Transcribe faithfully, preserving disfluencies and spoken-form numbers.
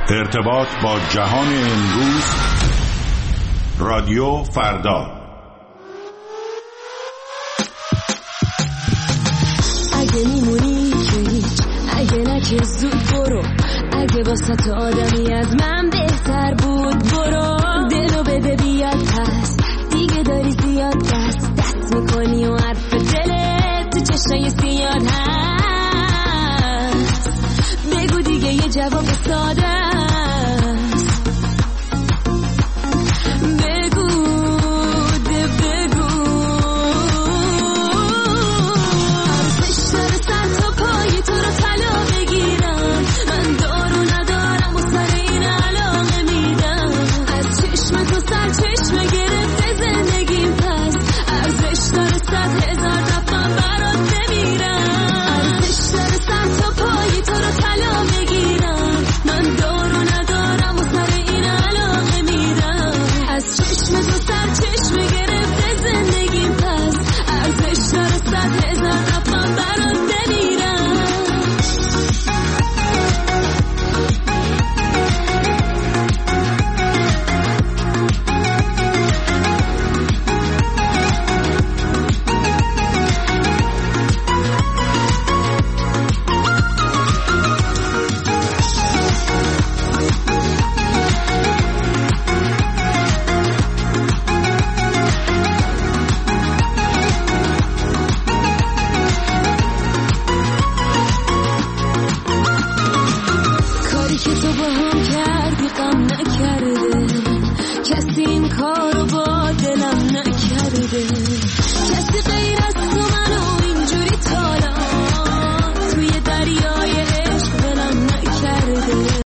ارتباط با جهان امروز، رادیو فردا. اگه میمونی که هیچ، اگه نه که زود برو، اگه واسه تو آدمی از من بهتر بود برو. دلو بده بیاد پس، دیگه داری زیاد دست دست میکنی و حرف دلت تو چشمای سیاد هست. بگو دیگه یه جواب ساده است. بگو ده بگو ارزش داره سر تا پای تو رو طلا بگیرم. من دارو ندارم و سر این علاقه میدم. از چشم تو سر چشمه گرفته زندگیم، پس ارزش داره صد هزار دفعه برات بمیرم. ارزش داره سر تا پای تو رو طلا بگیرم. من دارو ندارم و سر این علاقه میدم. از چشم تو سر چشمه گرفته زندگیم، پس ارزش داره صد هزار دفعه برات بمیرم. کاری که تو با هم کردی غم نکرده،